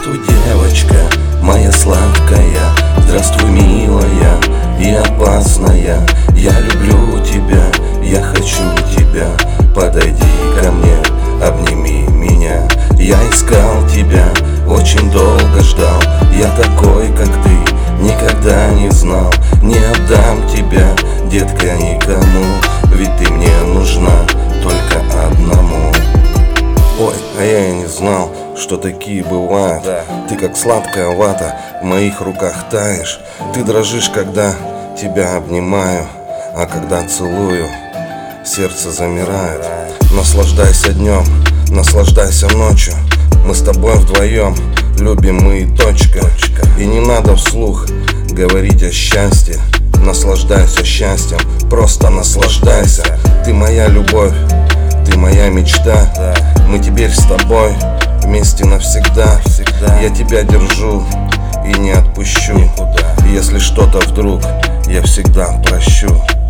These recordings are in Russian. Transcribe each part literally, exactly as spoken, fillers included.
Здравствуй, девочка, моя сладкая, здравствуй, милая и опасная. Я люблю тебя, я хочу тебя, подойди ко мне, обними меня. Я искал тебя, очень долго ждал, я такой, как ты, никогда не знал. Не отдам тебя, детка, никому, ведь ты мне нужна только одному. Ой, а я и не знал, что такие бывают. Да. Ты как сладкая вата, в моих руках таешь. Ты дрожишь, когда тебя обнимаю, а когда целую, сердце замирает. Да. Наслаждайся днем, наслаждайся ночью. Мы с тобой вдвоем, любим мы и точка. точка. И не надо вслух говорить о счастье. Наслаждайся счастьем, просто наслаждайся. Ты моя любовь, ты моя мечта. Да. Мы теперь с тобой вместе навсегда. Всегда. Я тебя держу и не отпущу. Никуда. Если что-то вдруг, я всегда прощу.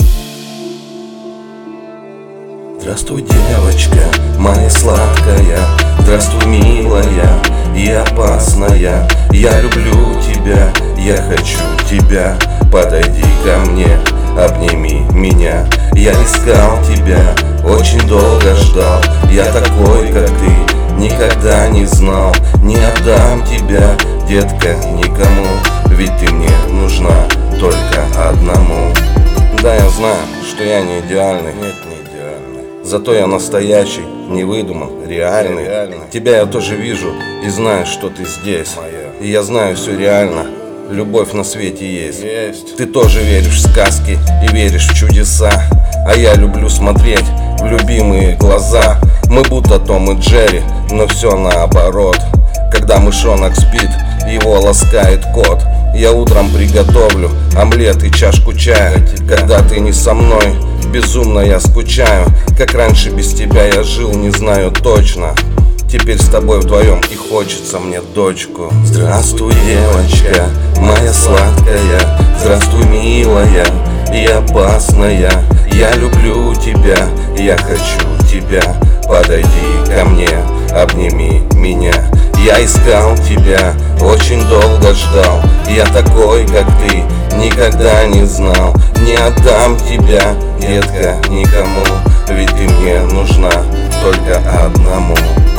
Здравствуй, девочка, моя сладкая, здравствуй, милая и опасная. Я люблю тебя, я хочу тебя, подойди ко мне, обними меня. Я искал тебя, очень долго ждал, я такой, как ты, никогда не знал. Не отдам тебя, детка, никому, ведь ты мне нужна только одному. Да, я знаю, что я не идеальный. Нет, не идеальный. Зато я настоящий, не выдуман, реальный. реальный. Тебя я тоже вижу и знаю, что ты здесь. Моя. И я знаю, все реально. Любовь на свете есть. есть. Ты тоже веришь в сказки и веришь в чудеса. А я люблю смотреть в любимые глаза. Мы будто Том и Джерри, но все наоборот. Когда мышонок спит, его ласкает кот. Я утром приготовлю омлет и чашку чая. Когда ты не со мной, безумно я скучаю. Как раньше без тебя я жил, не знаю точно. Теперь с тобой вдвоем и хочется мне дочку. Здравствуй, девочка, моя сладкая, здравствуй, милая и опасная. Я люблю тебя, я хочу тебя, подойди ко мне, обними меня. Я искал тебя, очень долго ждал, я такой, как ты, никогда не знал. Не отдам тебя, детка, никому, ведь ты мне нужна только одному.